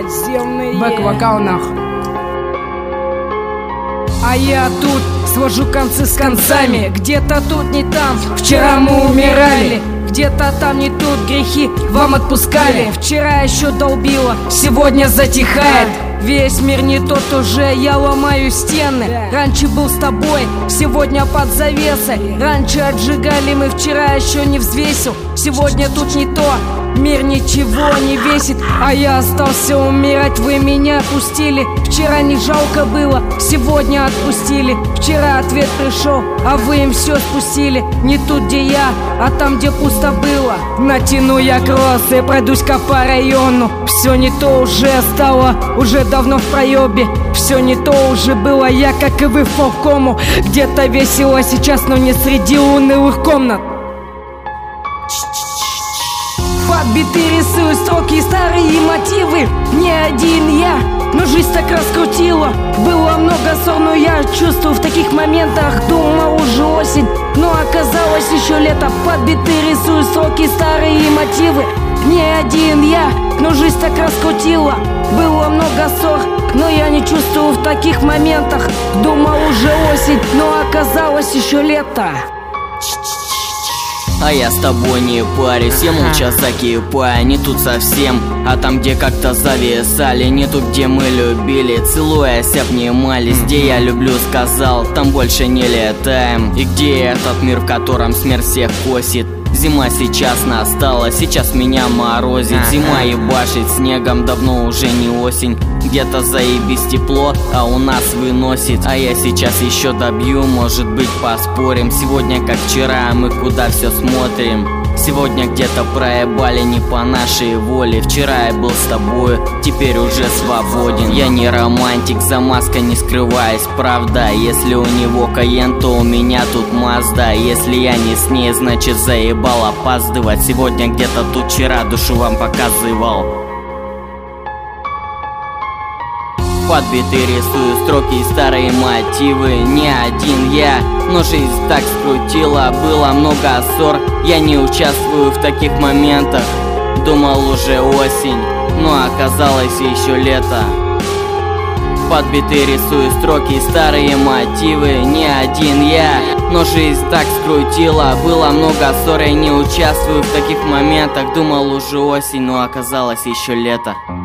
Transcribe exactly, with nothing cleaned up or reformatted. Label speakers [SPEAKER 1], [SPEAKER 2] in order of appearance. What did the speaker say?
[SPEAKER 1] Подземные
[SPEAKER 2] бэк-вокал нах.
[SPEAKER 1] А я тут свожу концы с концами. Где-то тут не там, вчера мы умирали. Где-то там не тут, грехи вам отпускали. Вчера еще долбило, сегодня затихает. Весь мир не тот уже, я ломаю стены. Раньше был с тобой, сегодня под завесой. Раньше отжигали мы, вчера еще не взвесил. Сегодня тут не то, мир ничего не весит. А я остался умирать, вы меня пустили. Вчера не жалко было, сегодня отпустили. Вчера ответ пришел, а вы им все спустили. Не тут, где я, а там, где пусто было. Натяну я кроссы, пройдусь-ка по району. Все не то уже стало, уже давно в проебе. Все не то уже было, я как и вы в полкому. Где-то весело сейчас, но не среди унылых комнат. Под биты рисую строки, старые мотивы. Не один я, но жизнь так раскрутила. Было много ссор, но я чувствую в таких моментах. Думал уже осень, но оказалось еще лето. Под биты рисую строки, старые мотивы. Не один я, но жизнь так раскрутила. Было много ссор, но я не чувствую в таких моментах. Думал уже осень, но оказалось еще лето.
[SPEAKER 3] А я с тобой не парюсь, я молча закипаю. Не тут совсем, а там, где как-то зависали. Не тут, где мы любили, целуясь обнимались. Где я люблю, сказал, там больше не летаем. И где этот мир, в котором смерть всех косит. Зима сейчас настала, сейчас меня морозит. Зима ебашит снегом, давно уже не осень. Где-то заебись тепло, а у нас выносит. А я сейчас еще добью, может быть поспорим. Сегодня как вчера, мы куда все смотрим. Сегодня где-то проебали не по нашей воле. Вчера я был с тобою, теперь уже свободен. Я не романтик, за маской не скрываюсь, правда. Если у него Кайен, то у меня тут Мазда. Если я не с ней, значит заебал опаздывать. Сегодня где-то тут, вчера душу вам показывал. Под биты рисую строки и старые мотивы. Не один я, но жизнь так скрутила. Было много ссор, я не участвую в таких моментах. Думал уже осень, но оказалось еще лето. Под биты рисую строки и старые мотивы. Не один я, но жизнь так скрутила. Было много ссор, я не участвую в таких моментах. Думал уже осень, но оказалось еще лето.